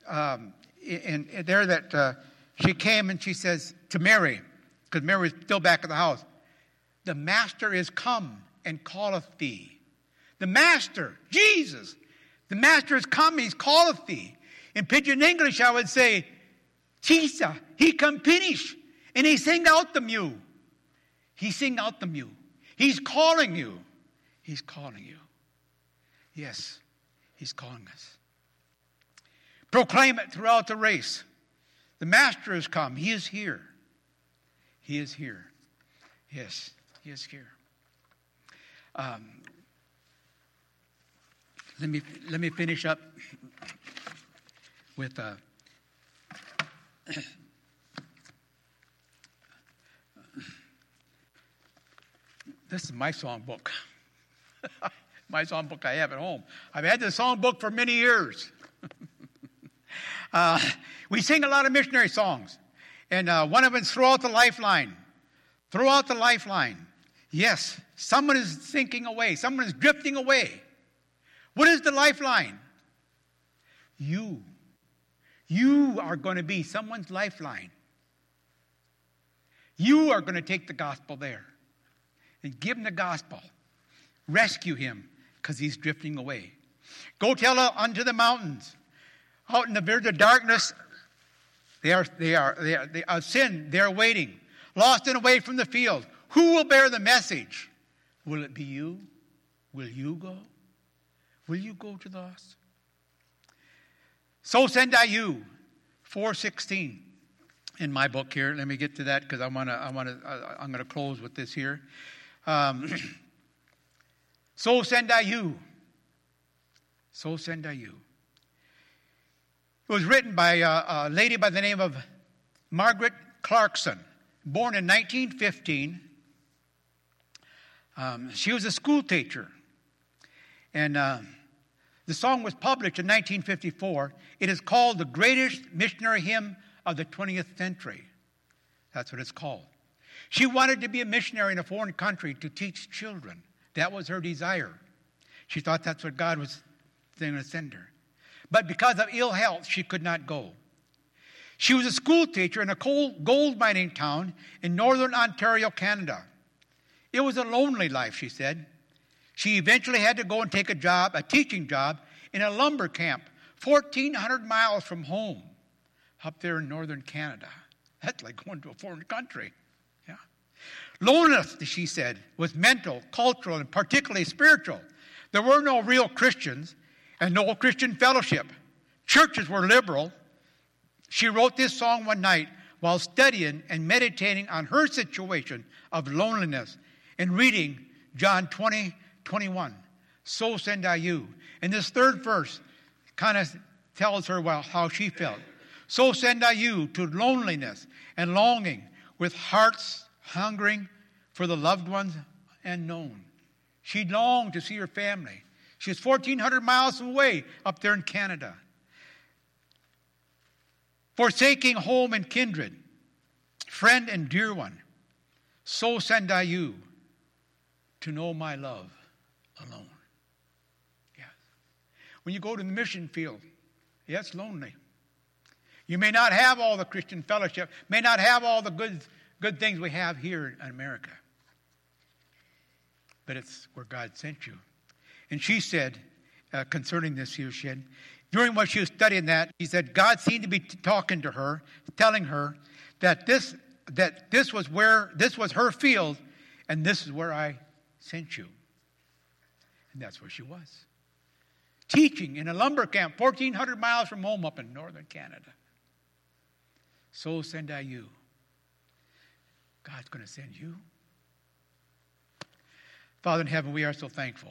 that she came and she says to Mary, because Mary was still back at the house, the Master is come and calleth thee. The Master, Jesus, the Master is come, he's calleth thee. In Pidgin English, I would say, Chisa, he come finish. And he sing out the mew. He sing out the mew. He's calling you. He's calling you. Yes, he's calling us. Proclaim it throughout the race. The Master has come. He is here. He is here. Yes, he is here. Let me finish up with this is my songbook. My songbook I have at home. I've had this songbook for many years. We sing a lot of missionary songs. And one of them is Throw Out the Lifeline. Throw out the lifeline. Yes, someone is sinking away. Someone is drifting away. What is the lifeline? You. You are going to be someone's lifeline. You are going to take the gospel there and give him the gospel. Rescue him because he's drifting away. Go tell unto the mountains. Out in the verge of darkness, they are sin. They are waiting. Lost and away from the field. Who will bear the message? Will it be you? Will you go? Will you go to the lost? So send I you. 4:16 in my book here. Let me get to that because I'm gonna close with this here. So send I you. So send I you. It was written by a lady by the name of Margaret Clarkson, born in 1915. She was a school teacher. And the song was published in 1954. It is called the greatest missionary hymn of the 20th century. That's what it's called. She wanted to be a missionary in a foreign country to teach children. That was her desire. She thought that's what God was going to send her. But because of ill health, she could not go. She was a school teacher in a gold mining town in northern Ontario, Canada. It was a lonely life, she said. She eventually had to go and take a teaching job in a lumber camp 1,400 miles from home, up there in northern Canada. That's like going to a foreign country. Yeah. Loneliness, she said, was mental, cultural, and particularly spiritual. There were no real Christians and no Christian fellowship. Churches were liberal. She wrote this song one night while studying and meditating on her situation of loneliness and reading John 20:21. So send I you. And this third verse kind of tells her how she felt. So send I you to loneliness and longing, with hearts hungering for the loved ones unknown. She longed to see her family. She was 1,400 miles away up there in Canada. Forsaking home and kindred, friend and dear one, so send I you to know my love alone. Yes. When you go to the mission field, yeah, it's lonely. You may not have all the Christian fellowship, may not have all the good things we have here in America. But it's where God sent you. And she said, concerning this here, during what she was studying that, she said, God seemed to be talking to her, telling her that this was her field, and this is where I sent you. And that's where she was. Teaching in a lumber camp 1,400 miles from home up in northern Canada. So send I you. God's going to send you. Father in heaven, we are so thankful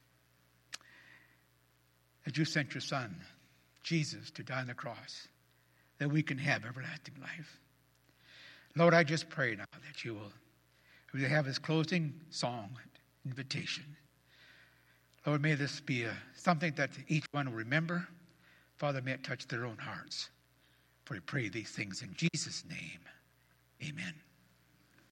that you sent your Son, Jesus, to die on the cross, that we can have everlasting life. Lord, I just pray now that you will have this closing song, invitation. Lord, may this be something that each one will remember. Father, may it touch their own hearts. For we pray these things in Jesus' name. Amen.